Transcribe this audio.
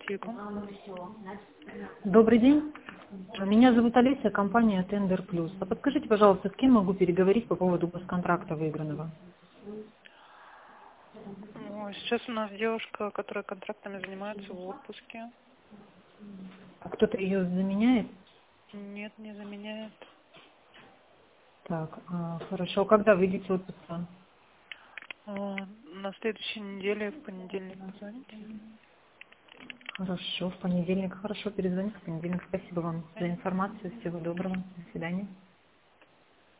Телеком. Добрый день. Меня зовут Олеся, компания Tender Plus. А подскажите, пожалуйста, с кем могу переговорить по поводу госконтракта выигранного? Ну, сейчас у нас девушка, которая контрактами занимается, в отпуске. А кто-то ее заменяет? Нет, не заменяет. Так, хорошо. Когда выйдете в отпуск? На следующей неделе, в понедельник, позвоните. Хорошо, в понедельник. Хорошо, перезвоните в понедельник. Спасибо вам за информацию. Всего доброго. До свидания.